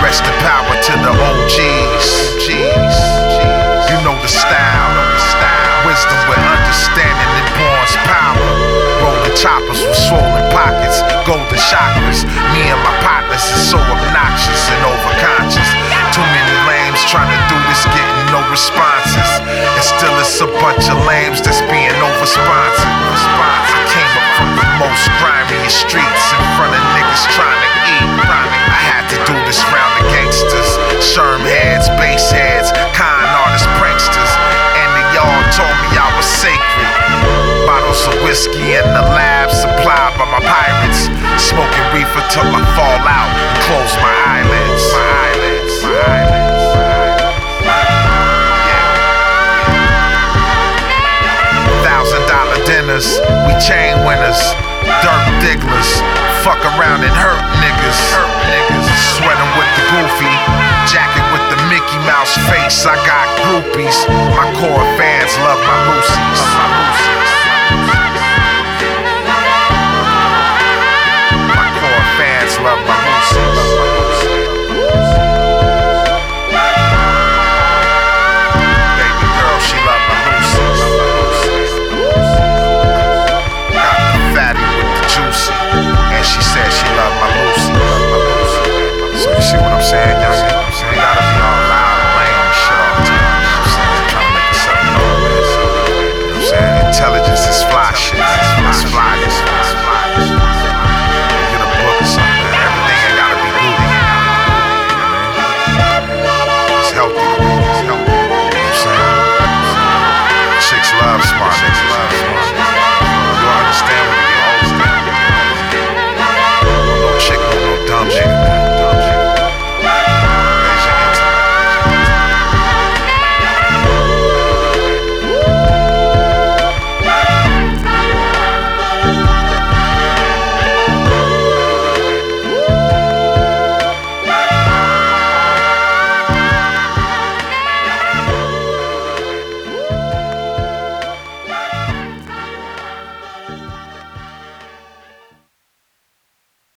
Rest in power to the OGs. You know the style. Wisdom with understanding and born's power. Rolling choppers with swollen pockets, golden chakras. Me and my partners is so obnoxious and overconscious. Too many lames trying to do this, getting no responses. And still it's a bunch of lames that's being over-sponsored. I came up from the most grimiest streets in front of niggas trying to eat. I had to do this round the gangsters, sherm heads, bass heads, con artists, pranksters. And they all told me I was sacred. Bottles of whiskey in the lab supplied by my pirates. Smoking reefer till I fall out and close my eyelids. $1,000 dinners, we chain winners, dirt digglers, fuck around and hurt niggas. Sweating with the goofy, jacket with the Mickey Mouse face. I got groupies, my core fans love my Lucy's. My core fans love my